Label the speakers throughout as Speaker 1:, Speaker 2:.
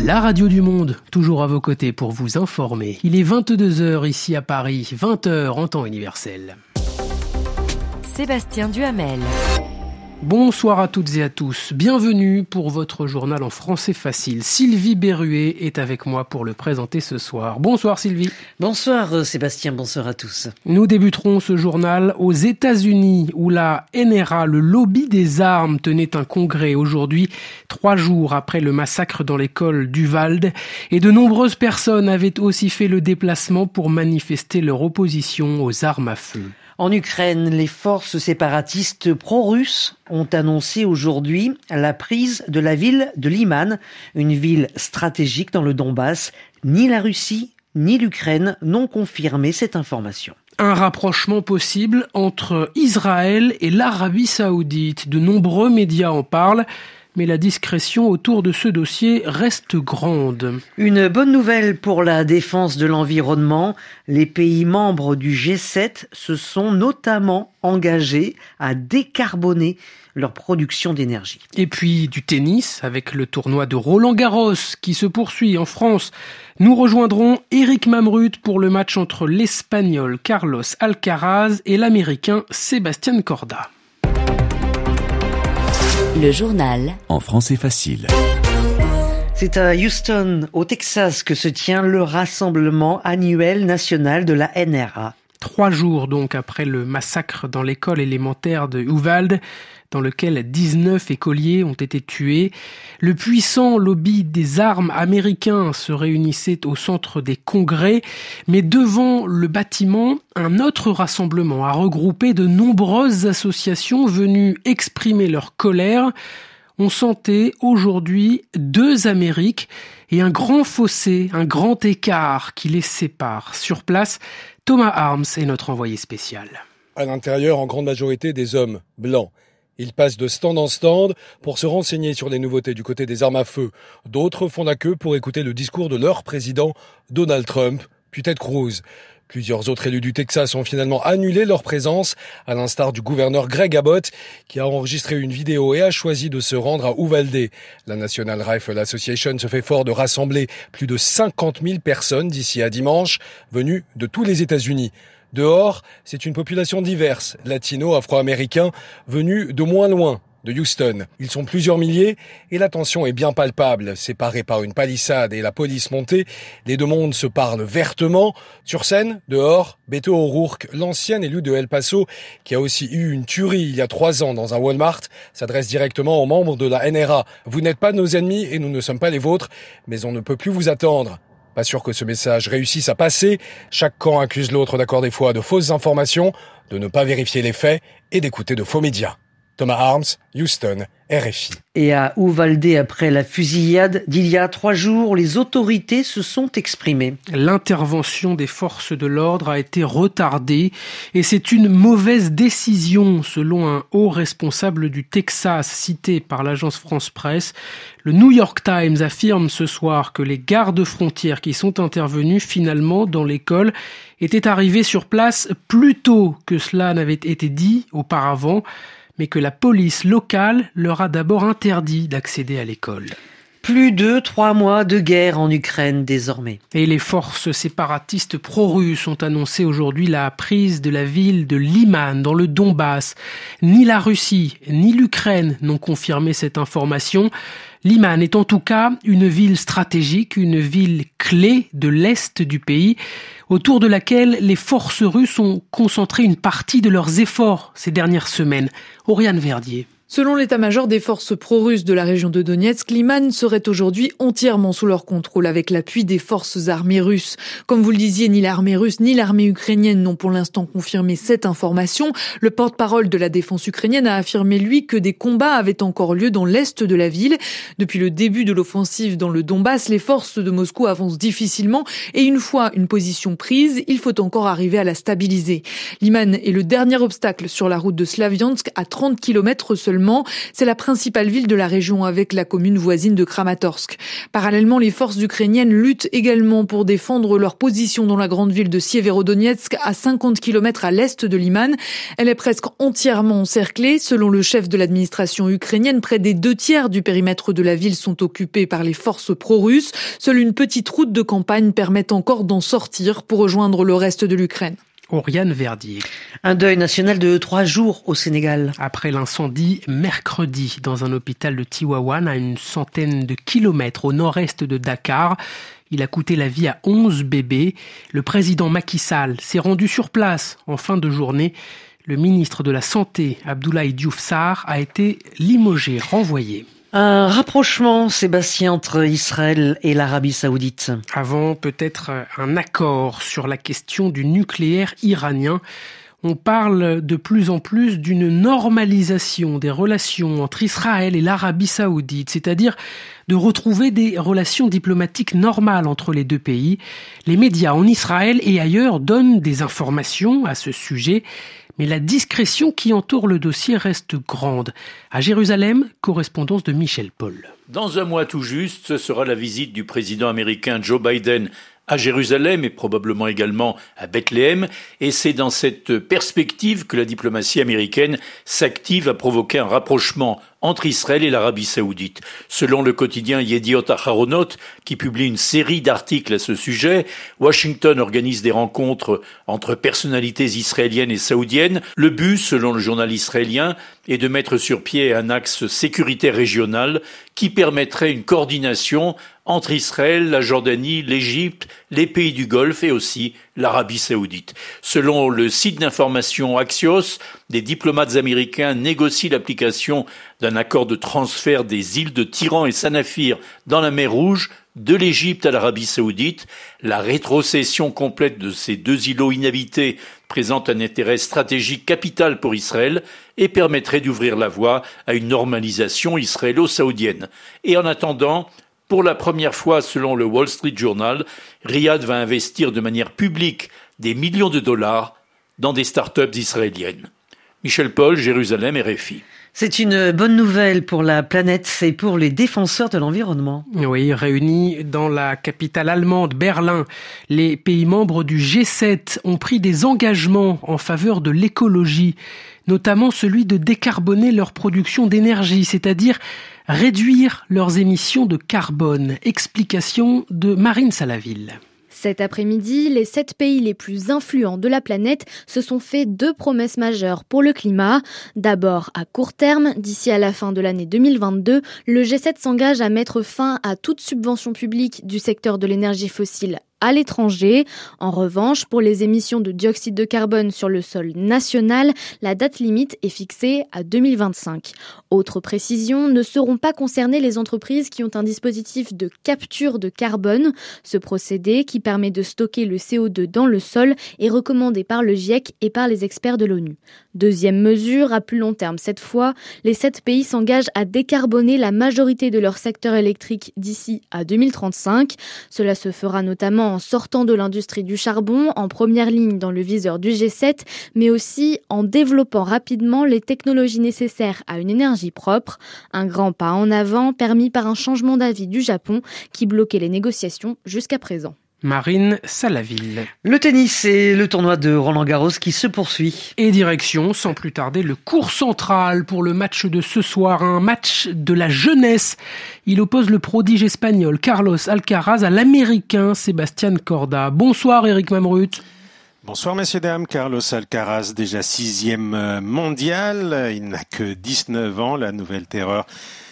Speaker 1: La radio du monde, toujours à vos côtés pour vous informer. Il est 22h ici à Paris, 20h en temps universel.
Speaker 2: Sébastien Duhamel.
Speaker 1: Bonsoir à toutes et à tous. Bienvenue pour votre journal en français facile. Sylvie Berruet est avec moi pour le présenter ce soir. Bonsoir Sylvie.
Speaker 3: Bonsoir Sébastien, bonsoir à tous.
Speaker 1: Nous débuterons ce journal aux États-Unis où la NRA, le lobby des armes, tenait un congrès aujourd'hui, 3 jours après le massacre dans l'école d'Uvalde. Et de nombreuses personnes avaient aussi fait le déplacement pour manifester leur opposition aux armes à feu.
Speaker 3: En Ukraine, les forces séparatistes pro-russes ont annoncé aujourd'hui la prise de la ville de Liman, une ville stratégique dans le Donbass. Ni la Russie ni l'Ukraine n'ont confirmé cette information.
Speaker 1: Un rapprochement possible entre Israël et l'Arabie Saoudite. De nombreux médias en parlent. Mais la discrétion autour de ce dossier reste grande.
Speaker 3: Une bonne nouvelle pour la défense de l'environnement. Les pays membres du G7 se sont notamment engagés à décarboner leur production d'énergie.
Speaker 1: Et puis du tennis, avec le tournoi de Roland-Garros qui se poursuit en France. Nous rejoindrons Eric Mamrut pour le match entre l'Espagnol Carlos Alcaraz et l'Américain Sébastien Corda.
Speaker 2: Le journal
Speaker 4: en français facile.
Speaker 3: C'est à Houston, au Texas, que se tient le rassemblement annuel national de la NRA.
Speaker 1: 3 jours donc après le massacre dans l'école élémentaire de Uvalde, dans lequel 19 écoliers ont été tués. Le puissant lobby des armes américain se réunissait au centre des congrès, mais devant le bâtiment, un autre rassemblement a regroupé de nombreuses associations venues exprimer leur colère. On sentait aujourd'hui 2 Amériques et un grand fossé, un grand écart qui les sépare. Sur place, Thomas Arms est notre envoyé spécial.
Speaker 5: À l'intérieur, en grande majorité, des hommes blancs. Ils passent de stand en stand pour se renseigner sur les nouveautés du côté des armes à feu. D'autres font la queue pour écouter le discours de leur président, Donald Trump, puis Ted Cruz. Plusieurs autres élus du Texas ont finalement annulé leur présence, à l'instar du gouverneur Greg Abbott, qui a enregistré une vidéo et a choisi de se rendre à Uvalde. La National Rifle Association se fait fort de rassembler plus de 50 000 personnes d'ici à dimanche, venues de tous les États-Unis. Dehors, c'est une population diverse, latino, afro-américains, venus de moins loin, de Houston. Ils sont plusieurs milliers et la tension est bien palpable. Séparés par une palissade et la police montée, les deux mondes se parlent vertement. Sur scène, dehors, Beto O'Rourke, l'ancien élu de El Paso, qui a aussi eu une tuerie il y a 3 ans dans un Walmart, s'adresse directement aux membres de la NRA. Vous n'êtes pas nos ennemis et nous ne sommes pas les vôtres, mais on ne peut plus vous attendre. Pas sûr que ce message réussisse à passer. Chaque camp accuse l'autre d'accorder foi à de fausses informations, de ne pas vérifier les faits et d'écouter de faux médias. Thomas Arms, Houston, RFI.
Speaker 3: Et à Uvalde, après la fusillade d'il y a 3 jours, les autorités se sont exprimées.
Speaker 1: L'intervention des forces de l'ordre a été retardée et c'est une mauvaise décision selon un haut responsable du Texas cité par l'agence France-Presse. Le New York Times affirme ce soir que les gardes-frontières qui sont intervenus finalement dans l'école étaient arrivés sur place plus tôt que cela n'avait été dit auparavant, mais que la police locale leur a d'abord interdit d'accéder à l'école.
Speaker 3: Plus de 3 mois de guerre en Ukraine désormais.
Speaker 1: Et les forces séparatistes pro-russes ont annoncé aujourd'hui la prise de la ville de Liman dans le Donbass. Ni la Russie ni l'Ukraine n'ont confirmé cette information. Liman est en tout cas une ville stratégique, une ville clé de l'est du pays, autour de laquelle les forces russes ont concentré une partie de leurs efforts ces dernières semaines. Oriane Verdier.
Speaker 6: Selon l'état-major des forces pro-russes de la région de Donetsk, Liman serait aujourd'hui entièrement sous leur contrôle avec l'appui des forces armées russes. Comme vous le disiez, ni l'armée russe ni l'armée ukrainienne n'ont pour l'instant confirmé cette information. Le porte-parole de la défense ukrainienne a affirmé, lui, que des combats avaient encore lieu dans l'est de la ville. Depuis le début de l'offensive dans le Donbass, les forces de Moscou avancent difficilement et une fois une position prise, il faut encore arriver à la stabiliser. Liman est le dernier obstacle sur la route de Slaviansk à 30 km seulement seulement. C'est la principale ville de la région avec la commune voisine de Kramatorsk. Parallèlement, les forces ukrainiennes luttent également pour défendre leur position dans la grande ville de Sieverodonetsk, à 50 km à l'est de Liman. Elle est presque entièrement encerclée. Selon le chef de l'administration ukrainienne, près des 2/3 du périmètre de la ville sont occupés par les forces pro-russes. Seule une petite route de campagne permet encore d'en sortir pour rejoindre le reste de l'Ukraine.
Speaker 1: Oriane Verdier.
Speaker 3: Un deuil national de 3 jours au Sénégal.
Speaker 1: Après l'incendie mercredi dans un hôpital de Tivaouane, à une centaine de kilomètres au nord-est de Dakar, il a coûté la vie à 11 bébés. Le président Macky Sall s'est rendu sur place en fin de journée. Le ministre de la Santé, Abdoulaye Diouf Sarr, a été limogé, renvoyé.
Speaker 3: Un rapprochement, Sébastien, entre Israël et l'Arabie Saoudite.
Speaker 1: Avant peut-être un accord sur la question du nucléaire iranien. On parle de plus en plus d'une normalisation des relations entre Israël et l'Arabie Saoudite, c'est-à-dire de retrouver des relations diplomatiques normales entre les deux pays. Les médias en Israël et ailleurs donnent des informations à ce sujet, mais la discrétion qui entoure le dossier reste grande. À Jérusalem, correspondance de Michel Paul.
Speaker 2: Dans un mois tout juste, ce sera la visite du président américain Joe Biden à Jérusalem et probablement également à Bethléem. Et c'est dans cette perspective que la diplomatie américaine s'active à provoquer un rapprochement entre Israël et l'Arabie Saoudite. Selon le quotidien Yediot Aharonot, qui publie une série d'articles à ce sujet, Washington organise des rencontres entre personnalités israéliennes et saoudiennes. Le but, selon le journal israélien, est de mettre sur pied un axe sécuritaire régional qui permettrait une coordination entre Israël, la Jordanie, l'Égypte, les pays du Golfe et aussi l'Arabie Saoudite. Selon le site d'information Axios, des diplomates américains négocient l'application d'un accord de transfert des îles de Tiran et Sanafir dans la mer Rouge de l'Égypte à l'Arabie Saoudite. La rétrocession complète de ces deux îlots inhabités présente un intérêt stratégique capital pour Israël et permettrait d'ouvrir la voie à une normalisation israélo-saoudienne. Et en attendant, pour la première fois, selon le Wall Street Journal, Riyad va investir de manière publique des millions de dollars dans des start-up israéliennes. Michel Paul, Jérusalem, RFI.
Speaker 3: C'est une bonne nouvelle pour la planète et pour les défenseurs de l'environnement.
Speaker 1: Oui, réunis dans la capitale allemande, Berlin, les pays membres du G7 ont pris des engagements en faveur de l'écologie, notamment celui de décarboner leur production d'énergie, c'est-à-dire réduire leurs émissions de carbone. Explication de Marine Salaville.
Speaker 4: Cet après-midi, les 7 pays les plus influents de la planète se sont fait 2 promesses majeures pour le climat. D'abord, à court terme, d'ici à la fin de l'année 2022, le G7 s'engage à mettre fin à toute subvention publique du secteur de l'énergie fossile à l'étranger. En revanche, pour les émissions de dioxyde de carbone sur le sol national, la date limite est fixée à 2025. Autre précision, ne seront pas concernées les entreprises qui ont un dispositif de capture de carbone. Ce procédé, qui permet de stocker le CO2 dans le sol, est recommandé par le GIEC et par les experts de l'ONU. Deuxième mesure, à plus long terme cette fois, les 7 pays s'engagent à décarboner la majorité de leur secteur électrique d'ici à 2035. Cela se fera notamment en sortant de l'industrie du charbon, en première ligne dans le viseur du G7, mais aussi en développant rapidement les technologies nécessaires à une énergie propre. Un grand pas en avant permis par un changement d'avis du Japon qui bloquait les négociations jusqu'à présent.
Speaker 1: Marine Salaville.
Speaker 3: Le tennis et le tournoi de Roland-Garros qui se poursuit.
Speaker 1: Et direction, sans plus tarder, le court central pour le match de ce soir. Un match de la jeunesse. Il oppose le prodige espagnol Carlos Alcaraz à l'américain Sébastien Corda. Bonsoir Eric Mamrut.
Speaker 7: Bonsoir messieurs dames, Carlos Alcaraz déjà 6e mondial. Il n'a que 19 ans, la nouvelle terreur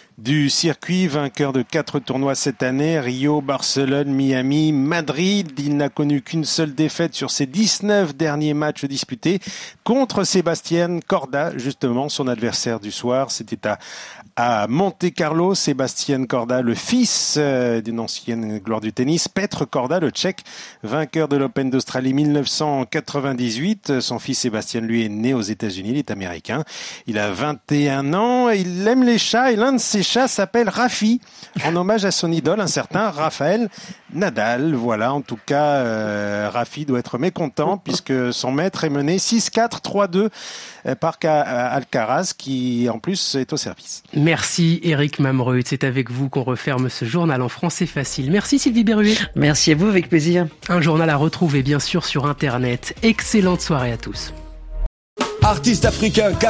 Speaker 7: du circuit, vainqueur de 4 tournois cette année, Rio, Barcelone, Miami, Madrid. Il n'a connu qu'une seule défaite sur ses 19 derniers matchs disputés contre Sébastien Corda, justement son adversaire du soir. C'était à Monte-Carlo, Sébastien Corda, le fils d'une ancienne gloire du tennis, Petr Korda, le Tchèque, vainqueur de l'Open d'Australie 1998. Son fils Sébastien, lui, est né aux États-Unis, il est américain. Il a 21 ans, il aime les chats et l'un de ses chat s'appelle Rafi, en hommage à son idole, un certain Raphaël Nadal. Voilà, en tout cas, Rafi doit être mécontent puisque son maître est mené 6-4, 3-2 par Alcaraz, qui en plus est au service.
Speaker 1: Merci Éric Mamreut, c'est avec vous qu'on referme ce journal en français facile. Merci Sylvie Berruet.
Speaker 3: Merci à vous, avec plaisir.
Speaker 1: Un journal à retrouver bien sûr sur Internet. Excellente soirée à tous.
Speaker 8: Artiste africain.